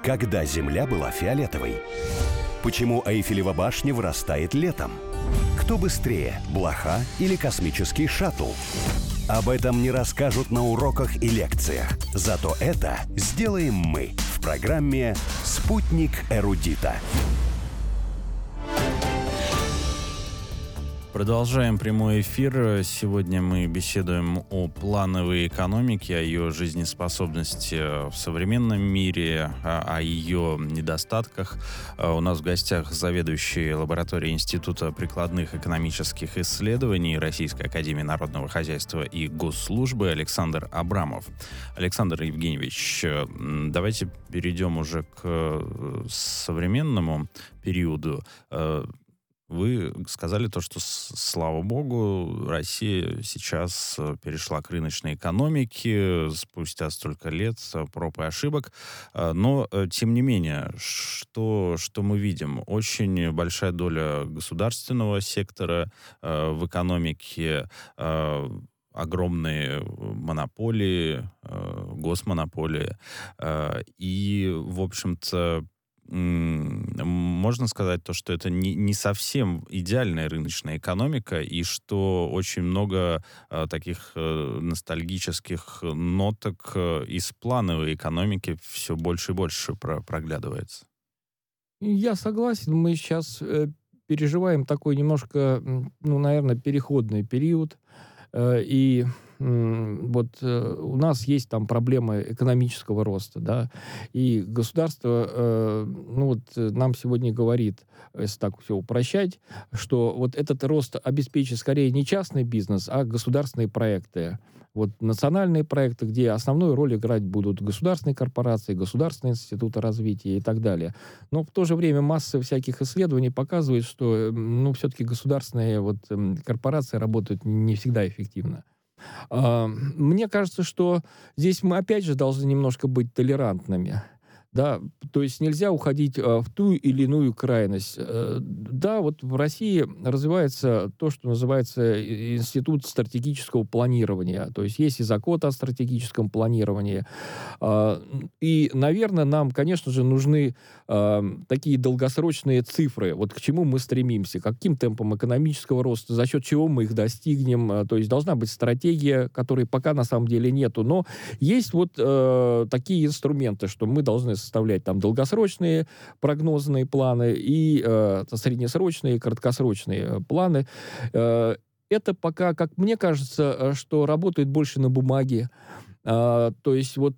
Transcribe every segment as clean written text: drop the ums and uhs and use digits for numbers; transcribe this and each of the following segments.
Когда Земля была фиолетовой? Почему Эйфелева башня вырастает летом? Кто быстрее, блоха или космический шаттл? Об этом не расскажут на уроках и лекциях. Зато это сделаем мы в программе «Спутник эрудита». Продолжаем прямой эфир. Сегодня мы беседуем о плановой экономике, о ее жизнеспособности в современном мире, о ее недостатках. У нас в гостях заведующий лабораторией Института прикладных экономических исследований Российской академии народного хозяйства и госслужбы Александр Абрамов. Александр Евгеньевич, давайте перейдем уже к современному периоду. Вы сказали то, что, слава богу, Россия сейчас перешла к рыночной экономике спустя столько лет проб и ошибок. Но, тем не менее, что мы видим? Очень большая доля государственного сектора в экономике, огромные монополии, госмонополии. И, в общем-то, можно сказать то, что это не совсем идеальная рыночная экономика, и что очень много таких ностальгических ноток из плановой экономики все больше и больше проглядывается. Я согласен, мы сейчас переживаем такой немножко, наверное, переходный период, и у нас есть там проблемы экономического роста, да, и государство, нам сегодня говорит, если так все упрощать, что вот этот рост обеспечит скорее не частный бизнес, а государственные проекты. Вот национальные проекты, где основную роль играть будут государственные корпорации, государственные институты развития и так далее. Но в то же время масса всяких исследований показывает, что, все-таки государственные корпорации работают не всегда эффективно. Мне кажется, что здесь мы опять же должны немножко быть толерантными. Да, то есть нельзя уходить в ту или иную крайность. Да, вот в России развивается то, что называется институт стратегического планирования. То есть есть и закон о стратегическом планировании. И, наверное, нам, конечно же, нужны такие долгосрочные цифры. Вот к чему мы стремимся, каким темпом экономического роста, за счет чего мы их достигнем. То есть должна быть стратегия, которой пока на самом деле нету. Но есть такие инструменты, что мы должны составлять там долгосрочные прогнозные планы и среднесрочные и краткосрочные планы. Это пока, как мне кажется, что работает больше на бумаге. То есть мы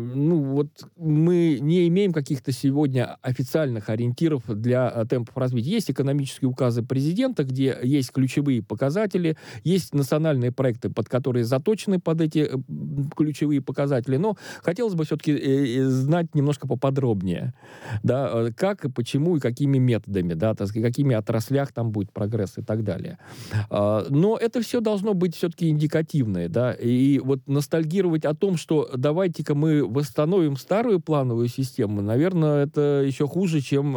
не имеем каких-то сегодня официальных ориентиров для темпов развития. Есть экономические указы президента, где есть ключевые показатели, есть национальные проекты, под которые заточены под эти ключевые показатели, но хотелось бы все-таки знать немножко поподробнее, да, как и почему и какими методами, да, какими отраслях там будет прогресс и так далее. Но это все должно быть все-таки индикативное, да, и вот ностальгировать о том, что давайте-ка мы восстановим старую плановую систему, наверное, это еще хуже, чем,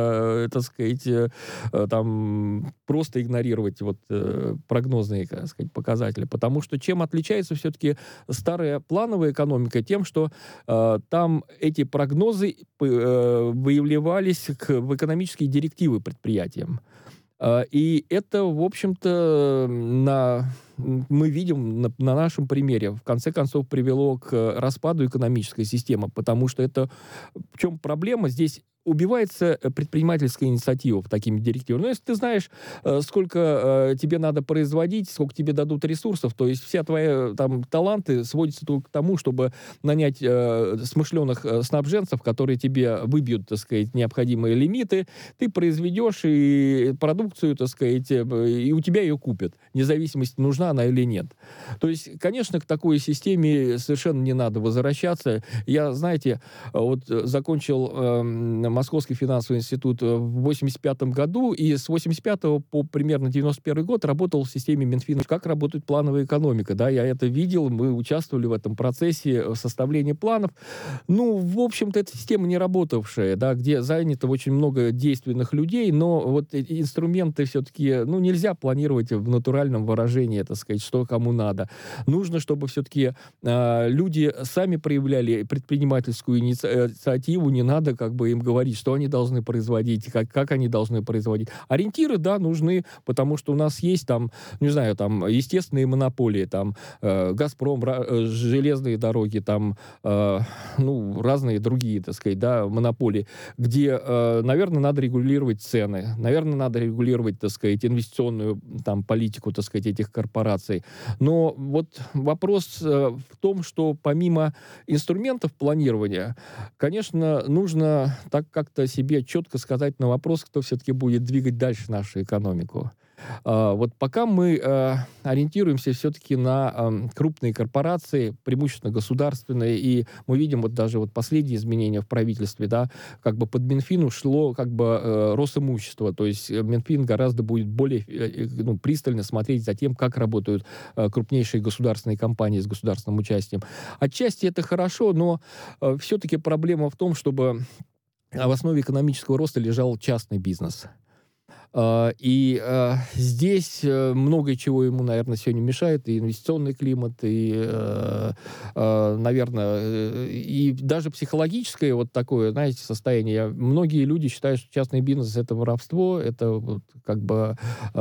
просто игнорировать прогнозные, показатели. Потому что чем отличается все-таки старая плановая экономика? Тем, что там эти прогнозы выявлялись в экономические директивы предприятиям. И это, в общем-то, мы видим на нашем примере, в конце концов, привело к распаду экономической системы, потому что в чем проблема? Здесь убивается предпринимательская инициатива в такими директивами. Но если ты знаешь, сколько тебе надо производить, сколько тебе дадут ресурсов, то есть все твои таланты сводятся только к тому, чтобы нанять смышленых снабженцев, которые тебе выбьют, необходимые лимиты, ты произведешь и продукцию, и у тебя ее купят, вне зависимости, нужна она или нет. То есть, конечно, к такой системе совершенно не надо возвращаться. Я, закончил Московский финансовый институт в 1985 году, и с 1985 по примерно 1991 год работал в системе Минфина. Как работает плановая экономика, да, я это видел, мы участвовали в этом процессе составления планов. В общем-то, это система не работавшая, да, где занято очень много действенных людей, но инструменты все-таки, нельзя планировать в натуральном выражении, так сказать, что кому надо. Нужно, чтобы все-таки люди сами проявляли предпринимательскую инициативу, не надо как бы им говорить, что они должны производить, как они должны производить. Ориентиры, да, нужны, потому что у нас есть там, не знаю, там естественные монополии, там «Газпром», железные дороги, там, разные другие, так сказать, да, монополии, где, наверное, надо регулировать цены, наверное, надо регулировать, так сказать, инвестиционную там политику, так сказать, этих корпораций. Но вот вопрос в том, что помимо инструментов планирования, конечно, нужно так как-то себе четко сказать на вопрос, кто все-таки будет двигать дальше нашу экономику. Вот пока мы ориентируемся все-таки на крупные корпорации, преимущественно государственные, и мы видим вот даже вот последние изменения в правительстве, да, как бы под Минфин ушло как бы Росимущество, то есть Минфин гораздо будет более пристально смотреть за тем, как работают крупнейшие государственные компании с государственным участием. Отчасти это хорошо, но все-таки проблема в том, чтобы в основе экономического роста лежал частный бизнес. И здесь много чего ему, наверное, сегодня мешает. И инвестиционный климат, и, наверное, и даже психологическое вот такое, знаете, состояние. Многие люди считают, что частный бизнес — это воровство, это вот как бы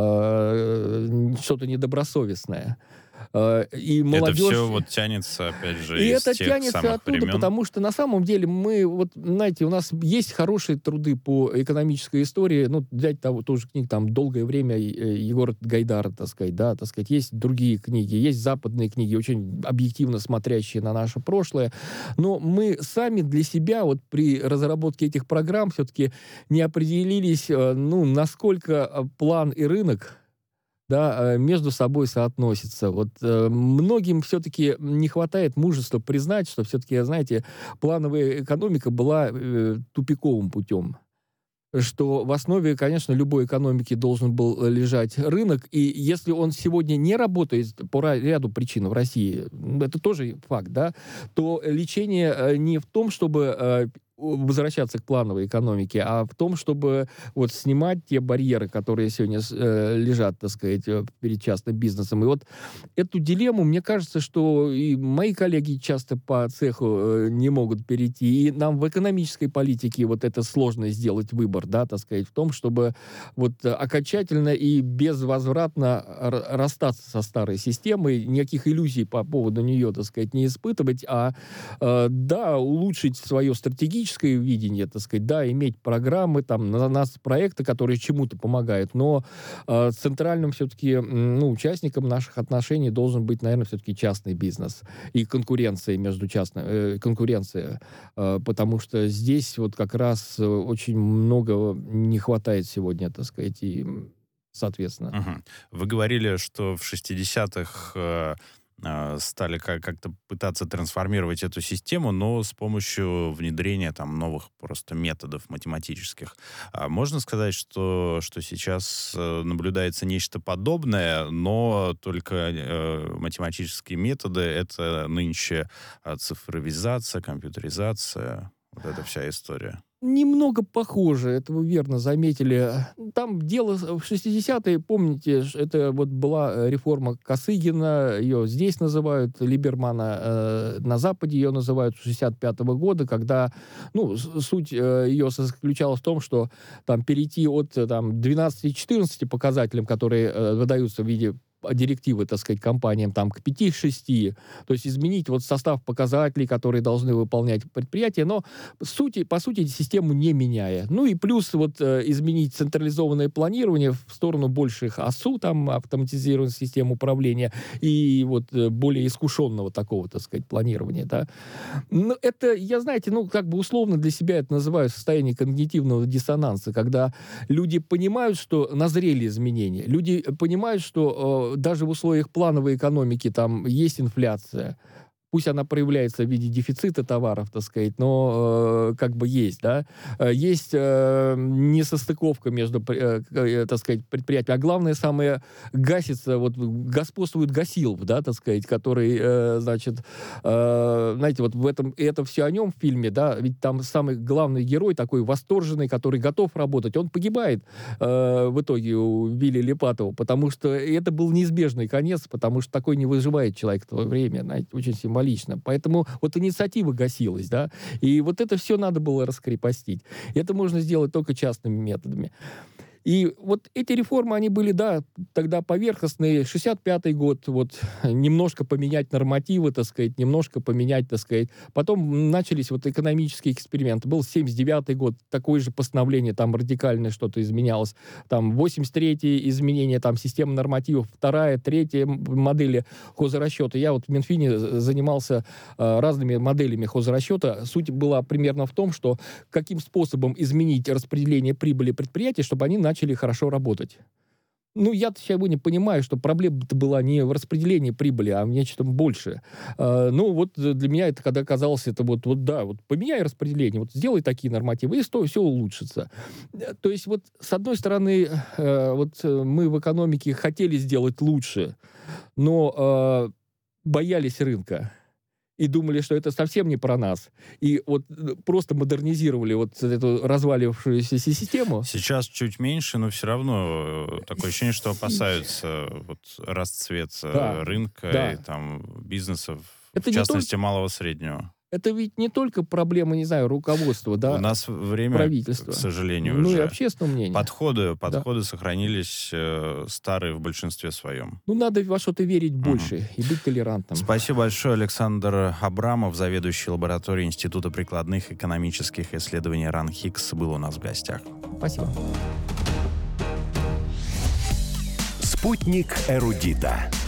что-то недобросовестное. И молодежь... Это все вот тянется, опять же, и из это тех тянется самых оттуда, времен. потому что на самом деле мы, вот, знаете, у нас есть хорошие труды по экономической истории, взять тоже книг, там, «Долгое время» Егора Гайдара, так сказать, да, так сказать, есть другие книги, есть западные книги, очень объективно смотрящие на наше прошлое, но мы сами для себя вот при разработке этих программ все-таки не определились, насколько план и рынок, да, между собой соотносятся. Вот многим все-таки не хватает мужества признать, что все-таки, знаете, плановая экономика была тупиковым путем. Что в основе, конечно, любой экономики должен был лежать рынок, и если он сегодня не работает по ряду причин в России, это тоже факт, да, то лечение не в том, чтобы возвращаться к плановой экономике, а в том, чтобы вот снимать те барьеры, которые сегодня лежат, так сказать, перед частным бизнесом. И вот эту дилемму, мне кажется, что и мои коллеги часто по цеху не могут перейти, и нам в экономической политике вот это сложно сделать выбор, да, так сказать, в том, чтобы вот окончательно и безвозвратно расстаться со старой системой, никаких иллюзий по поводу нее, так сказать, не испытывать, да, улучшить свое стратегическое видение, так сказать, да, иметь программы, там, проекты, которые чему-то помогают, но центральным все-таки, участником наших отношений должен быть, наверное, все-таки частный бизнес и конкуренция конкуренция, потому что здесь вот как раз очень много не хватает сегодня, так сказать, и соответственно. Угу. Вы говорили, что в 60-х стали как-то пытаться трансформировать эту систему, но с помощью внедрения там новых просто методов математических. Можно сказать, что сейчас наблюдается нечто подобное, но только математические методы — это нынче цифровизация, компьютеризация, вот эта вся история? Немного похоже, это вы верно заметили. Там дело в 60-е, помните, это вот была реформа Косыгина, ее здесь называют, Либермана, на Западе ее называют с 65-го года, когда, суть ее заключалась в том, что там перейти от 12-14 показателям, которые выдаются в виде директивы, так сказать, компаниям там к 5-6, то есть изменить вот состав показателей, которые должны выполнять предприятия, но по сути систему не меняя. И плюс вот изменить централизованное планирование в сторону больших АСУ, там автоматизированной системы управления и вот более искушенного такого, так сказать, планирования, да. Но это, я, знаете, как бы условно для себя это называю состояние когнитивного диссонанса, когда люди понимают, что назрели изменения, люди понимают, что даже в условиях плановой экономики там есть инфляция, Пусть она проявляется в виде дефицита товаров, так сказать, но как бы есть, да. Есть несостыковка между, так сказать, предприятиями. А главное, самое, гасится, вот господствует Гасилов, да, так сказать, который, значит, знаете, вот в этом, это все о нем в фильме, да, ведь там самый главный герой такой восторженный, который готов работать, он погибает в итоге у Вилли Липатова, потому что это был неизбежный конец, потому что такой не выживает человек в то время, знаете, очень символично. Поэтому вот инициатива гасилась, да, и вот это все надо было раскрепостить. Это можно сделать только частными методами. И вот эти реформы, они были, да, тогда поверхностные. 65-й год, вот, немножко поменять нормативы, так сказать, немножко поменять, так сказать. Потом начались вот экономические эксперименты. Был 79-й год, такое же постановление, там радикальное что-то изменялось. Там 83-е изменения, там система нормативов, 2-я, 3-я модели хозрасчета. Я вот в Минфине занимался разными моделями хозрасчета. Суть была примерно в том, что каким способом изменить распределение прибыли предприятий, чтобы они начали хорошо работать. Ну, я-то сегодня понимаю, что проблема-то была не в распределении прибыли, а в нечто больше. Ну, вот для меня это, когда казалось, это вот да, вот поменяй распределение, вот сделай такие нормативы, и все улучшится. То есть вот, с одной стороны, вот мы в экономике хотели сделать лучше, но боялись рынка. И думали, что это совсем не про нас. И вот просто модернизировали вот эту развалившуюся систему. Сейчас чуть меньше, но все равно такое ощущение, что опасаются вот расцвета рынка и там бизнесов, это в частности, малого среднего. Это ведь не только проблема, не знаю, руководства, да? У нас время, правительства, к сожалению, ну уже. И общественного мнения. Подходы сохранились старые в большинстве своем. Ну, надо во что-то верить больше и быть толерантным. Спасибо большое, Александр Абрамов, заведующий лабораторией Института прикладных экономических исследований РАН-ХИКС, был у нас в гостях. Спасибо. Спутник эрудита.